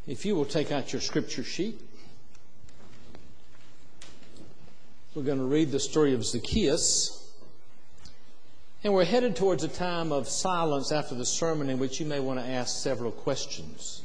If you will take out your scripture sheet, we're going to read the story of Zacchaeus. And we're headed towards a time of silence after the sermon in which you may want to ask several questions.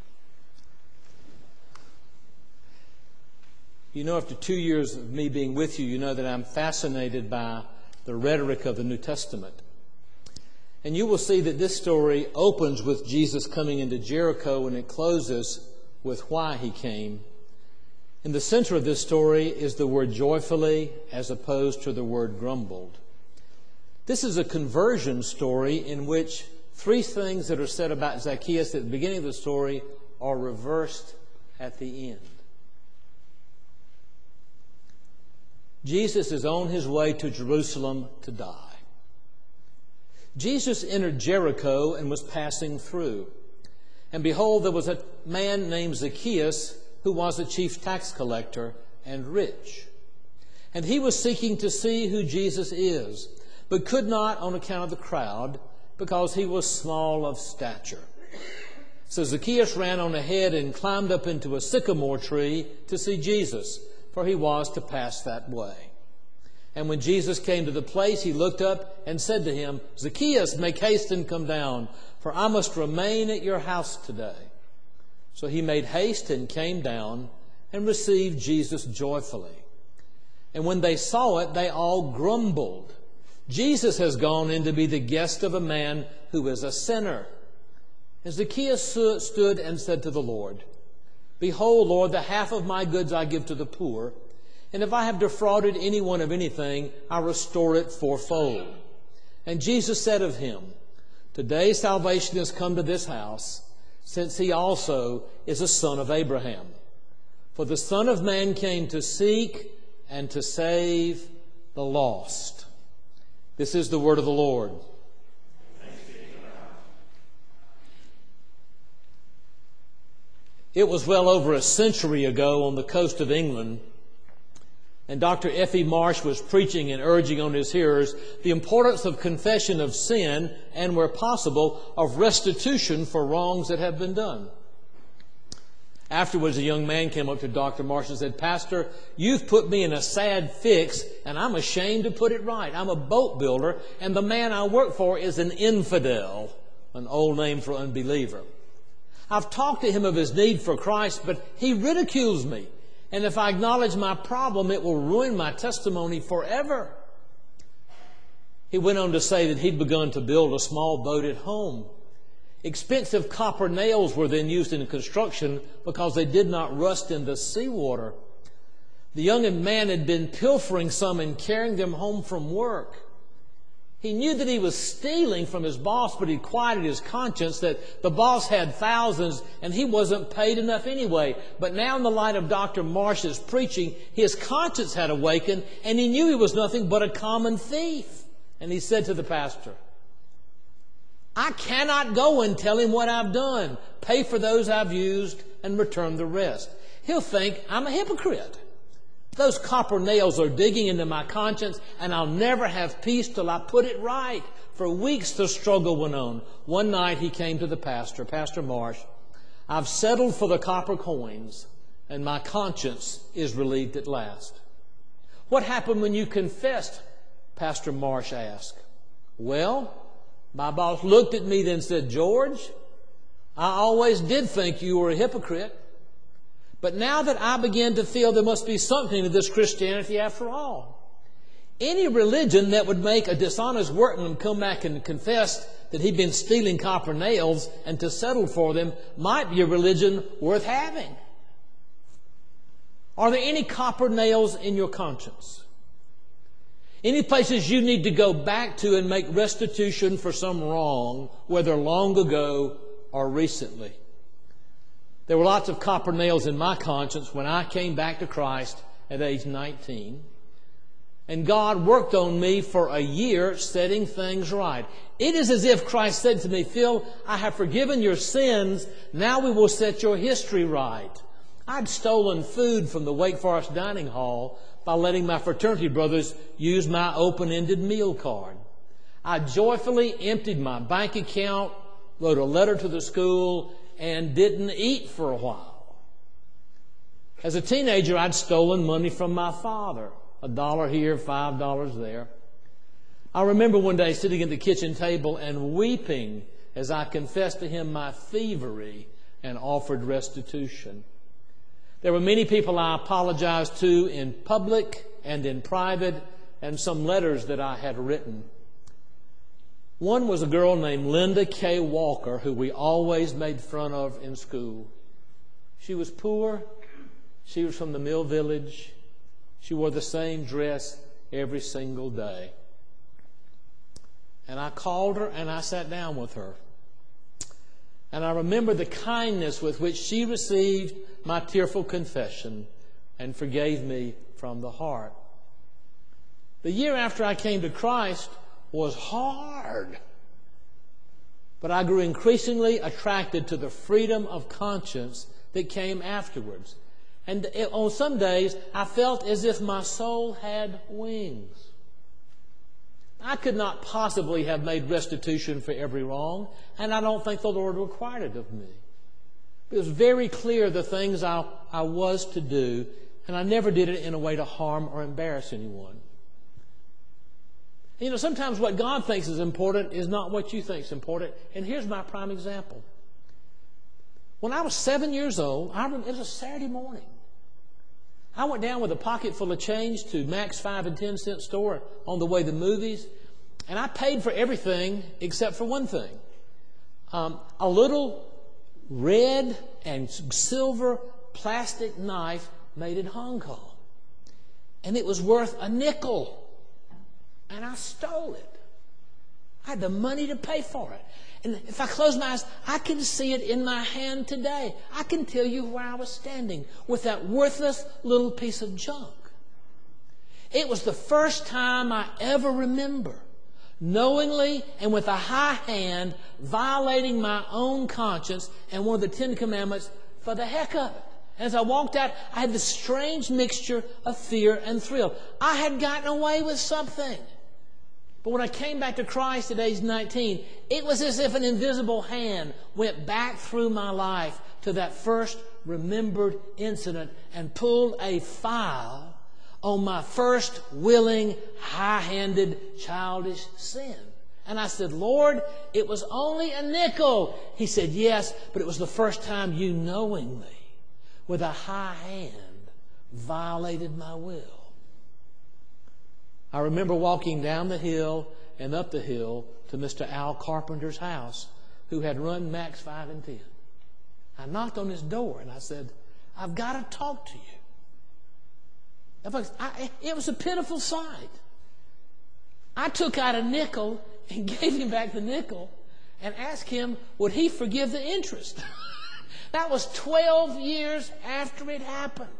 You know, after 2 years of me being with you, you know that I'm fascinated by the rhetoric of the New Testament. And you will see that this story opens with Jesus coming into Jericho and it closes with why he came. In the center of this story is the word joyfully as opposed to the word grumbled. This is a conversion story in which three things that are said about Zacchaeus at the beginning of the story are reversed at the end. Jesus is on his way to Jerusalem to die. Jesus entered Jericho and was passing through. And behold, there was a man named Zacchaeus who was a chief tax collector and rich. And he was seeking to see who Jesus is, but could not on account of the crowd, because he was small of stature. So Zacchaeus ran on ahead and climbed up into a sycamore tree to see Jesus, for he was to pass that way. And when Jesus came to the place, he looked up and said to him, Zacchaeus, make haste and come down, for I must remain at your house today. So he made haste and came down and received Jesus joyfully. And when they saw it, they all grumbled. Jesus has gone in to be the guest of a man who is a sinner. And Zacchaeus stood and said to the Lord, Behold, Lord, the half of my goods I give to the poor, and if I have defrauded anyone of anything, I restore it fourfold. And Jesus said of him, Today salvation has come to this house, since he also is a son of Abraham. For the Son of Man came to seek and to save the lost. This is the word of the Lord. It was well over a century ago on the coast of England, and Dr. F.E. Marsh was preaching and urging on his hearers the importance of confession of sin and, where possible, of restitution for wrongs that have been done. Afterwards, a young man came up to Dr. Marsh and said, Pastor, you've put me in a sad fix, and I'm ashamed to put it right. I'm a boat builder, and the man I work for is an infidel, an old name for unbeliever. I've talked to him of his need for Christ, but he ridicules me. And if I acknowledge my problem, it will ruin my testimony forever. He went on to say that he'd begun to build a small boat at home. Expensive copper nails were then used in construction because they did not rust in the seawater. The young man had been pilfering some and carrying them home from work. He knew that he was stealing from his boss, but he quieted his conscience that the boss had thousands and he wasn't paid enough anyway. But now in the light of Dr. Marsh's preaching, his conscience had awakened and he knew he was nothing but a common thief. And he said to the pastor, I cannot go and tell him what I've done, pay for those I've used, and return the rest. He'll think I'm a hypocrite. Those copper nails are digging into my conscience, and I'll never have peace till I put it right. For weeks the struggle went on. One night he came to the pastor, Pastor Marsh. I've settled for the copper coins, and my conscience is relieved at last. What happened when you confessed? Pastor Marsh asked. Well, my boss looked at me then said, George, I always did think you were a hypocrite. But now that I begin to feel there must be something to this Christianity after all. Any religion that would make a dishonest workman come back and confess that he'd been stealing copper nails and to settle for them might be a religion worth having. Are there any copper nails in your conscience? Any places you need to go back to and make restitution for some wrong, whether long ago or recently? There were lots of copper nails in my conscience when I came back to Christ at age 19. And God worked on me for a year setting things right. It is as if Christ said to me, Phil, I have forgiven your sins. Now we will set your history right. I'd stolen food from the Wake Forest dining hall by letting my fraternity brothers use my open-ended meal card. I joyfully emptied my bank account, wrote a letter to the school, and didn't eat for a while. As a teenager, I'd stolen money from my father. $1 here, $5 there. I remember one day sitting at the kitchen table and weeping as I confessed to him my thievery and offered restitution. There were many people I apologized to in public and in private, and some letters that I had written. One was a girl named Linda K. Walker, who we always made fun of in school. She was poor. She was from the Mill Village. She wore the same dress every single day. And I called her and I sat down with her. And I remember the kindness with which she received my tearful confession and forgave me from the heart. The year after I came to Christ was hard. But I grew increasingly attracted to the freedom of conscience that came afterwards. And on some days, I felt as if my soul had wings. I could not possibly have made restitution for every wrong, and I don't think the Lord required it of me. It was very clear the things I was to do, and I never did it in a way to harm or embarrass anyone. You know, sometimes what God thinks is important is not what you think is important, and here's my prime example. When I was 7 years old, it was a Saturday morning. I went down with a pocket full of change to Mac's 5 and 10 cent store on the way to the movies, and I paid for everything except for one thing. A little red and silver plastic knife made in Hong Kong. And it was worth a nickel. And I stole it. I had the money to pay for it. And if I close my eyes, I can see it in my hand today. I can tell you where I was standing with that worthless little piece of junk. It was the first time I ever remember knowingly and with a high hand violating my own conscience and one of the 10 Commandments for the heck of it. As I walked out, I had this strange mixture of fear and thrill. I had gotten away with something. But when I came back to Christ at age 19, it was as if an invisible hand went back through my life to that first remembered incident and pulled a file on my first willing, high-handed, childish sin. And I said, Lord, it was only a nickel. He said, yes, but it was the first time you knowingly, with a high hand, violated my will. I remember walking down the hill and up the hill to Mr. Al Carpenter's house, who had run Mac's 5 and 10. I knocked on his door and I said, I've got to talk to you. It was a pitiful sight. I took out a nickel and gave him back the nickel and asked him, would he forgive the interest? That was 12 years after it happened.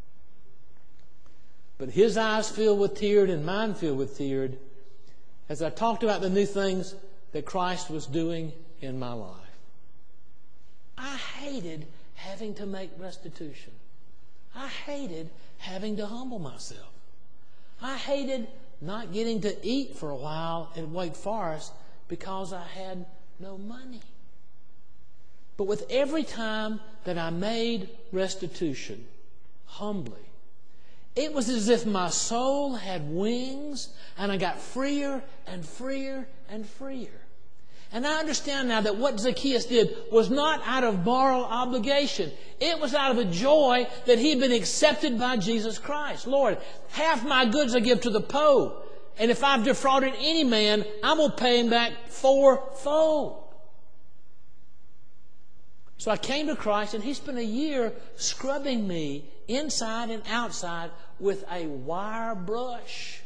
But his eyes filled with tears and mine filled with tears as I talked about the new things that Christ was doing in my life. I hated having to make restitution. I hated having to humble myself. I hated not getting to eat for a while at Wake Forest because I had no money. But with every time that I made restitution, humbly, it was as if my soul had wings and I got freer and freer and freer. And I understand now that what Zacchaeus did was not out of moral obligation. It was out of a joy that he had been accepted by Jesus Christ. Lord, half my goods I give to the poor. And if I've defrauded any man, I'm going to pay him back fourfold. So I came to Christ, and he spent a year scrubbing me inside and outside with a wire brush.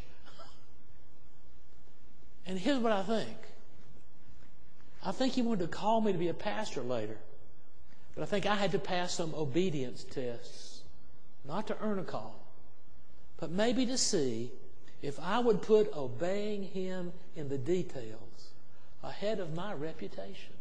And here's what I think. I think he wanted to call me to be a pastor later. But I think I had to pass some obedience tests. Not to earn a call, but maybe to see if I would put obeying him in the details ahead of my reputation.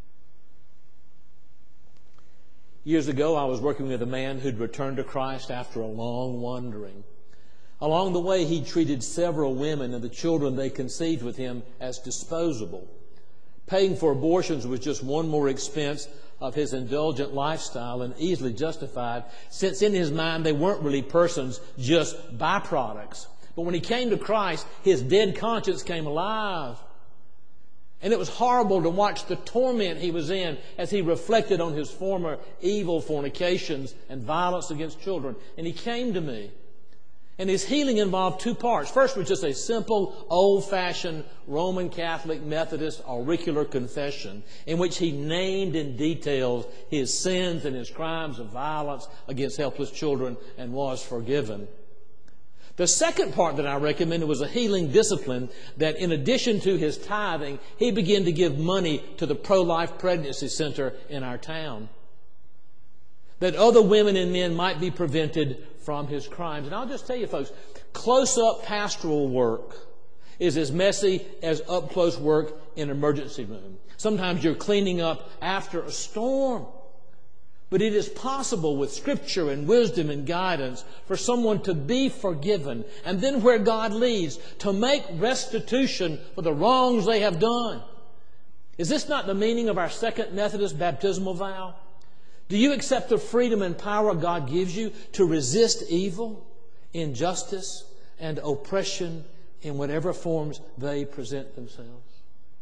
Years ago, I was working with a man who'd returned to Christ after a long wandering. Along the way, he treated several women and the children they conceived with him as disposable. Paying for abortions was just one more expense of his indulgent lifestyle, and easily justified, since in his mind they weren't really persons, just byproducts. But when he came to Christ, his dead conscience came alive. And it was horrible to watch the torment he was in as he reflected on his former evil fornications and violence against children. And he came to me. And his healing involved two parts. First was just a simple, old-fashioned Roman Catholic Methodist auricular confession in which he named in detail his sins and his crimes of violence against helpless children and was forgiven. The second part that I recommended was a healing discipline that, in addition to his tithing, he began to give money to the pro-life pregnancy center in our town, that other women and men might be prevented from his crimes. And I'll just tell you, folks, close-up pastoral work is as messy as up-close work in an emergency room. Sometimes you're cleaning up after a storm. But it is possible with Scripture and wisdom and guidance for someone to be forgiven, and then where God leads, to make restitution for the wrongs they have done. Is this not the meaning of our Second Methodist baptismal vow? Do you accept the freedom and power God gives you to resist evil, injustice, and oppression in whatever forms they present themselves?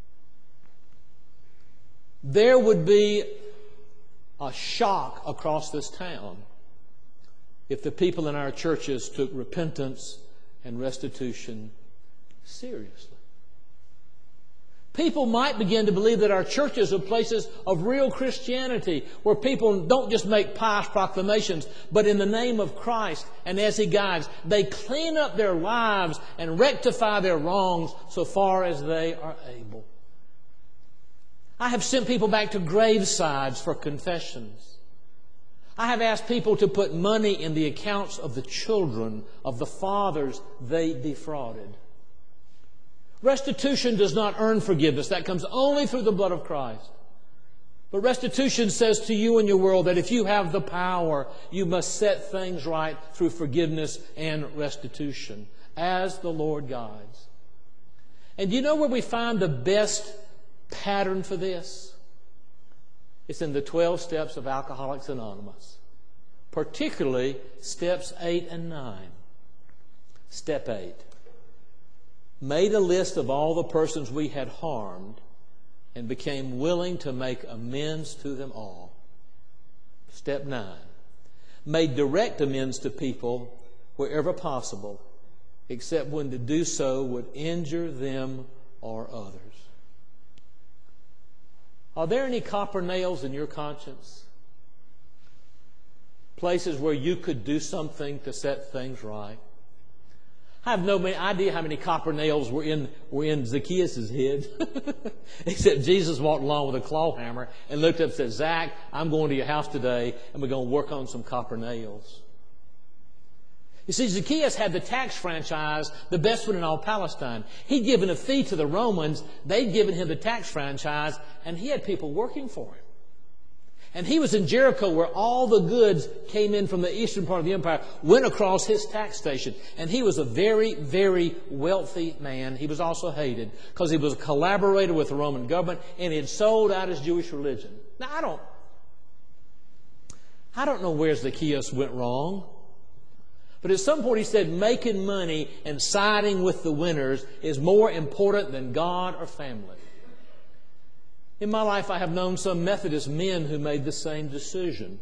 There would be a shock across this town if the people in our churches took repentance and restitution seriously. People might begin to believe that our churches are places of real Christianity, where people don't just make pious proclamations, but in the name of Christ and as He guides, they clean up their lives and rectify their wrongs so far as they are able. I have sent people back to gravesides for confessions. I have asked people to put money in the accounts of the children of the fathers they defrauded. Restitution does not earn forgiveness. That comes only through the blood of Christ. But restitution says to you and your world that if you have the power, you must set things right through forgiveness and restitution as the Lord guides. And you know where we find the best pattern for this? It's in the 12 steps of Alcoholics Anonymous, particularly steps 8 and 9. Step 8. Made a list of all the persons we had harmed and became willing to make amends to them all. Step 9. Made direct amends to people wherever possible, except when to do so would injure them or others. Are there any copper nails in your conscience? Places where you could do something to set things right? I have no idea how many copper nails were in Zacchaeus' head. Except Jesus walked along with a claw hammer and looked up and said, "Zach, I'm going to your house today and we're going to work on some copper nails." You see, Zacchaeus had the tax franchise, the best one in all Palestine. He'd given a fee to the Romans. They'd given him the tax franchise, and he had people working for him. And he was in Jericho, where all the goods came in from the eastern part of the empire, went across his tax station. And he was a very, very wealthy man. He was also hated because he was a collaborator with the Roman government, and he had sold out his Jewish religion. Now, I don't know where Zacchaeus went wrong. But at some point he said making money and siding with the winners is more important than God or family. In my life, I have known some Methodist men who made the same decision.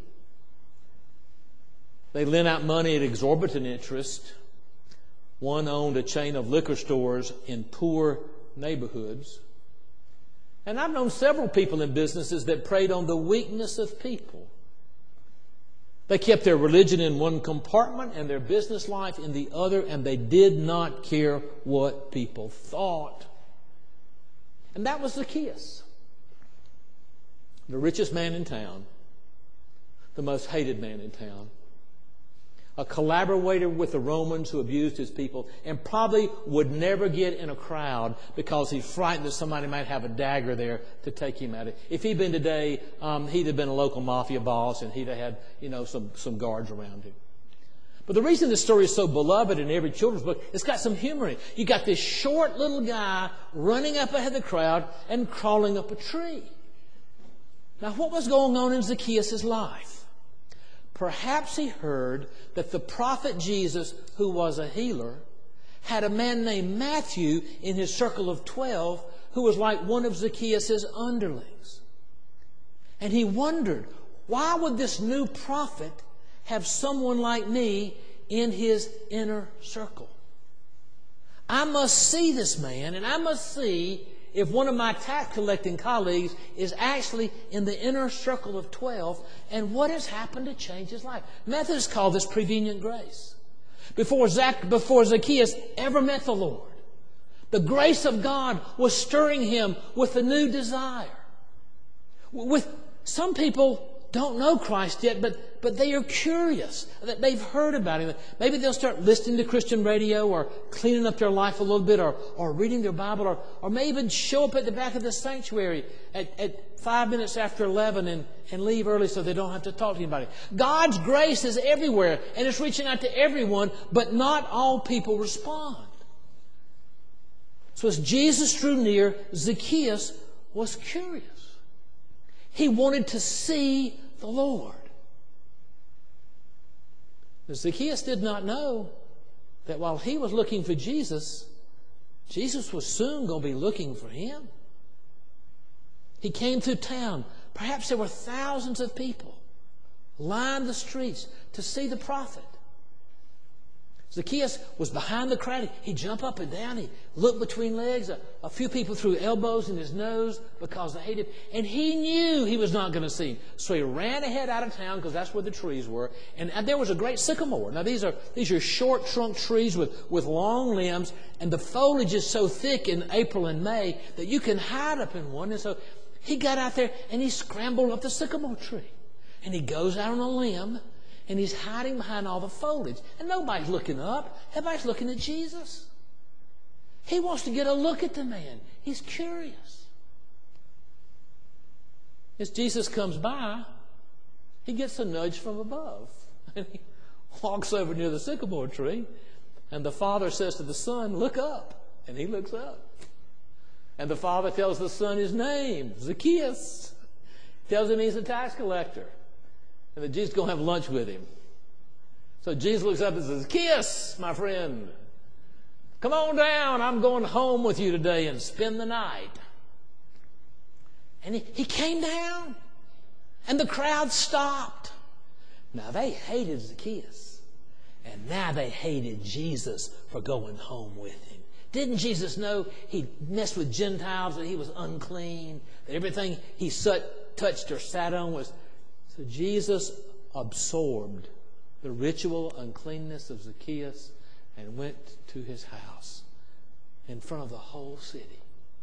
They lent out money at exorbitant interest. One owned a chain of liquor stores in poor neighborhoods. And I've known several people in businesses that preyed on the weakness of people. They kept their religion in one compartment and their business life in the other, and they did not care what people thought. And that was Zacchaeus, the richest man in town, the most hated man in town, a collaborator with the Romans who abused his people, and probably would never get in a crowd because he's frightened that somebody might have a dagger there to take him out. If he'd been today, he'd have been a local mafia boss, and he'd have had, some guards around him. But the reason this story is so beloved in every children's book, it's got some humor in it. You got this short little guy running up ahead of the crowd and crawling up a tree. Now, what was going on in Zacchaeus' life? Perhaps he heard that the prophet Jesus, who was a healer, had a man named Matthew in his circle of 12 who was like one of Zacchaeus' underlings. And he wondered, why would this new prophet have someone like me in his inner circle? I must see this man, and I must see if one of my tax collecting colleagues is actually in the inner circle of 12, and what has happened to change his life. Methodists call this prevenient grace. Before Zacchaeus ever met the Lord, the grace of God was stirring him with a new desire. With some people don't know Christ yet, but they are curious. That they've heard about Him. Maybe they'll start listening to Christian radio or cleaning up their life a little bit or reading their Bible or may even show up at the back of the sanctuary at 5 minutes after 11 and leave early so they don't have to talk to anybody. God's grace is everywhere and it's reaching out to everyone, but not all people respond. So as Jesus drew near, Zacchaeus was curious. He wanted to see the Lord. But Zacchaeus did not know that while he was looking for Jesus, Jesus was soon going to be looking for him. He came through town. Perhaps there were thousands of people lined the streets to see the prophet. Zacchaeus was behind the crowd. He'd jump up and down. He'd look between legs. A few people threw elbows in his nose because they hated him. And he knew he was not going to see him. So he ran ahead out of town because that's where the trees were. And there was a great sycamore. Now these are short trunk trees with long limbs. And the foliage is so thick in April and May that you can hide up in one. And so he got out there and he scrambled up the sycamore tree. And he goes out on a limb. And he's hiding behind all the foliage. And nobody's looking up. Everybody's looking at Jesus. He wants to get a look at the man. He's curious. As Jesus comes by, he gets a nudge from above. And he walks over near the sycamore tree. And the father says to the son, "Look up." And he looks up. And the father tells the son his name, Zacchaeus. Tells him he's a tax collector. And that Jesus is going to have lunch with him. So Jesus looks up and says, "Zacchaeus, my friend, come on down. I'm going home with you today and spend the night." And he came down. And the crowd stopped. Now they hated Zacchaeus. And now they hated Jesus for going home with him. Didn't Jesus know he messed with Gentiles, that he was unclean, that everything he touched or sat on was... So Jesus absorbed the ritual uncleanness of Zacchaeus and went to his house in front of the whole city.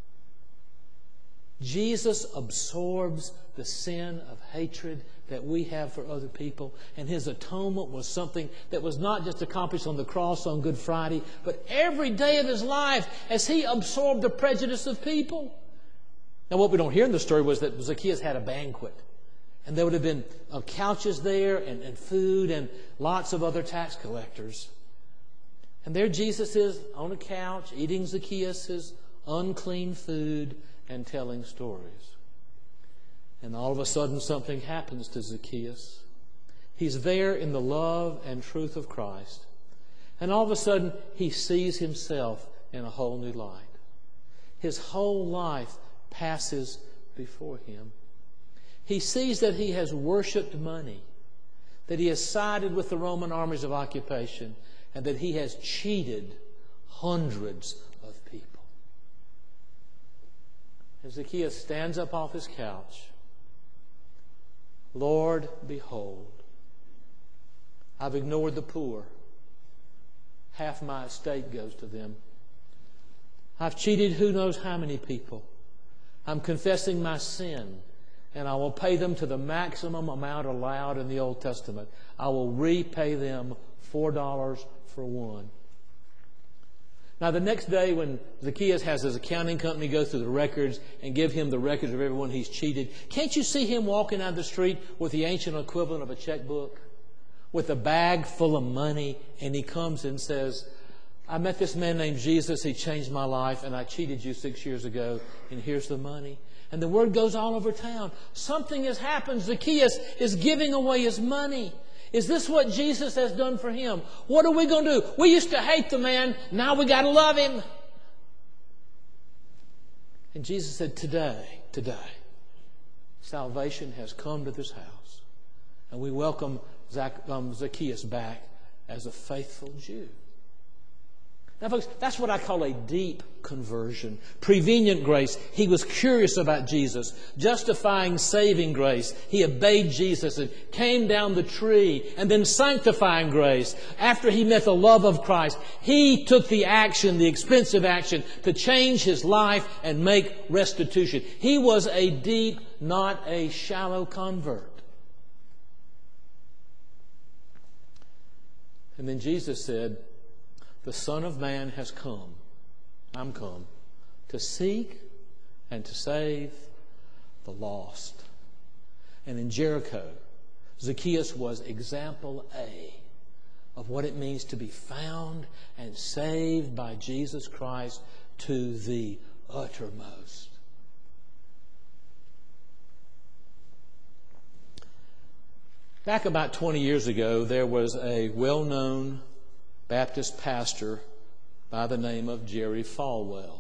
Jesus absorbs the sin of hatred that we have for other people, and his atonement was something that was not just accomplished on the cross on Good Friday, but every day of his life as he absorbed the prejudice of people. Now what we don't hear in the story was that Zacchaeus had a banquet. And there would have been couches there and food and lots of other tax collectors. And there Jesus is on a couch eating Zacchaeus' unclean food and telling stories. And all of a sudden something happens to Zacchaeus. He's there in the love and truth of Christ. And all of a sudden he sees himself in a whole new light. His whole life passes before him. He sees that he has worshipped money, that he has sided with the Roman armies of occupation, and that he has cheated hundreds of people. As Zacchaeus stands up off his couch, "Lord, behold, I've ignored the poor. Half my estate goes to them. I've cheated who knows how many people. I'm confessing my sin. And I will pay them to the maximum amount allowed in the Old Testament. I will repay them $4 for one." Now the next day when Zacchaeus has his accounting company go through the records and give him the records of everyone he's cheated, can't you see him walking down the street with the ancient equivalent of a checkbook? with a bag full of money, and he comes and says, I met this man named Jesus. He changed my life, and I cheated you 6 years ago, and here's the money. And the word goes all over town. Something has happened. Zacchaeus is giving away his money. Is this what Jesus has done for him? What are we going to do? We used to hate the man. Now we got to love him. And Jesus said, today, salvation has come to this house. And we welcome Zacchaeus back as a faithful Jew. Now, folks, that's what I call a deep conversion. Prevenient grace. He was curious about Jesus. Justifying, saving grace. He obeyed Jesus and came down the tree. And then sanctifying grace. After he met the love of Christ, he took the action, the expensive action, to change his life and make restitution. He was a deep, not a shallow convert. And then Jesus said, the Son of Man has come. I'm come to seek and to save the lost. And in Jericho, Zacchaeus was example A of what it means to be found and saved by Jesus Christ to the uttermost. Back about 20 years ago, there was a well-known Baptist pastor by the name of Jerry Falwell.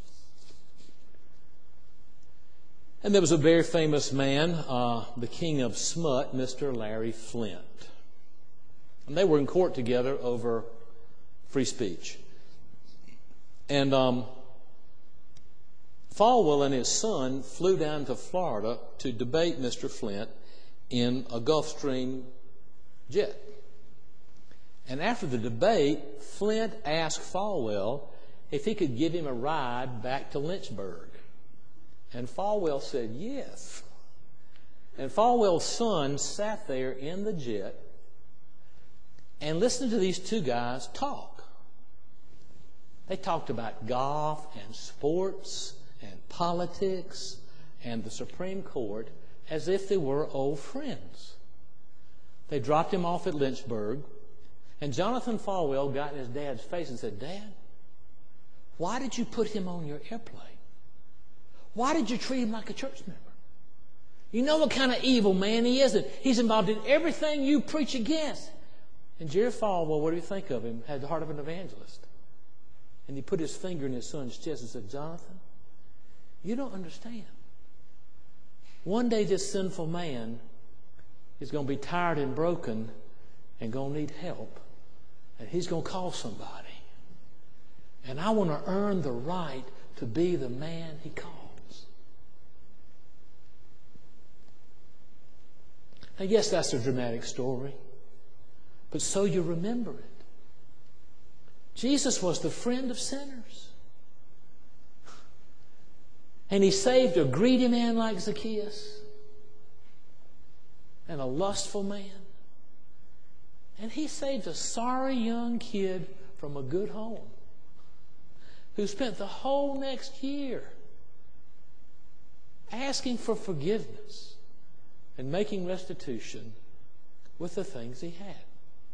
And there was a very famous man, the king of smut, Mr. Larry Flint. And they were in court together over free speech. And Falwell and his son flew down to Florida to debate Mr. Flint in a Gulfstream jet. And after the debate, Flint asked Falwell if he could give him a ride back to Lynchburg. And Falwell said yes. And Falwell's son sat there in the jet and listened to these two guys talk. They talked about golf and sports and politics and the Supreme Court as if they were old friends. They dropped him off at Lynchburg. And Jonathan Falwell got in his dad's face and said, Dad, why did you put him on your airplane? Why did you treat him like a church member? You know what kind of evil man he is. And he's involved in everything you preach against. And Jerry Falwell, what do you think of him? Had the heart of an evangelist. And he put his finger in his son's chest and said, Jonathan, you don't understand. One day this sinful man is going to be tired and broken and going to need help. And he's going to call somebody. And I want to earn the right to be the man he calls. Now, yes, that's a dramatic story. But so you remember it. Jesus was the friend of sinners. And he saved a greedy man like Zacchaeus. And a lustful man. And he saved a sorry young kid from a good home who spent the whole next year asking for forgiveness and making restitution with the things he had.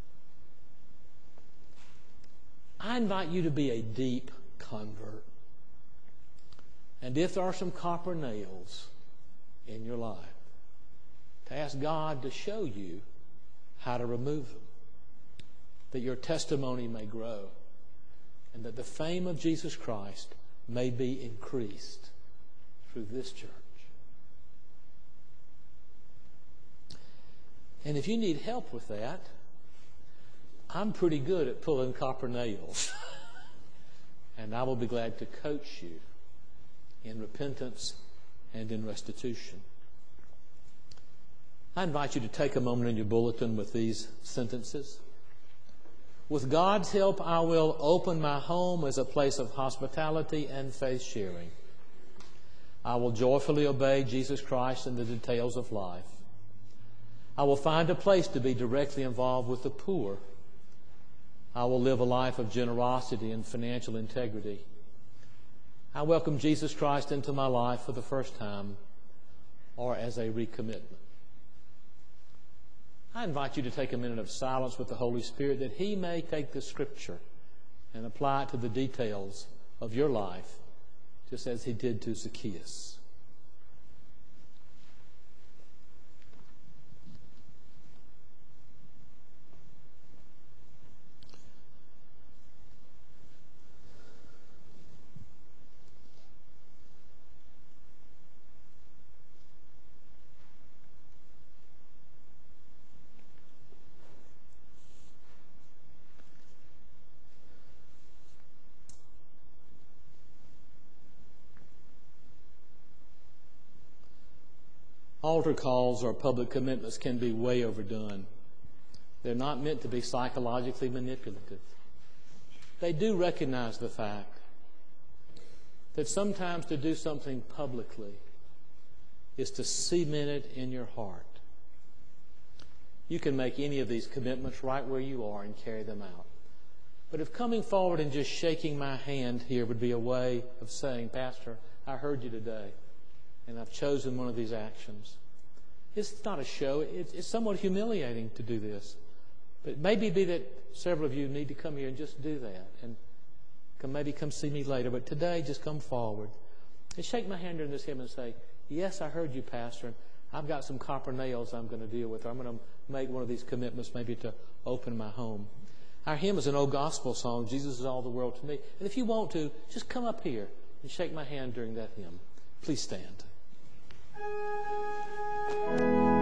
I invite you to be a deep convert. And if there are some copper nails in your life, to ask God to show you how to remove them, that your testimony may grow, and that the fame of Jesus Christ may be increased through this church. And if you need help with that, I'm pretty good at pulling copper nails. And I will be glad to coach you in repentance and in restitution. I invite you to take a moment in your bulletin with these sentences. With God's help, I will open my home as a place of hospitality and faith sharing. I will joyfully obey Jesus Christ in the details of life. I will find a place to be directly involved with the poor. I will live a life of generosity and financial integrity. I welcome Jesus Christ into my life for the first time or as a recommitment. I invite you to take a minute of silence with the Holy Spirit that He may take the Scripture and apply it to the details of your life, just as He did to Zacchaeus. Altar calls or public commitments can be way overdone. They're not meant to be psychologically manipulative. They do recognize the fact that sometimes to do something publicly is to cement it in your heart. You can make any of these commitments right where you are and carry them out. But if coming forward and just shaking my hand here would be a way of saying, Pastor, I heard you today, and I've chosen one of these actions. It's not a show. It's somewhat humiliating to do this. But it may be that several of you need to come here and just do that. And maybe come see me later. But today, just come forward. And shake my hand during this hymn and say, yes, I heard you, Pastor. And I've got some copper nails I'm going to deal with. Or I'm going to make one of these commitments maybe to open my home. Our hymn is an old gospel song, Jesus is all the world to me. And if you want to, just come up here and shake my hand during that hymn. Please stand.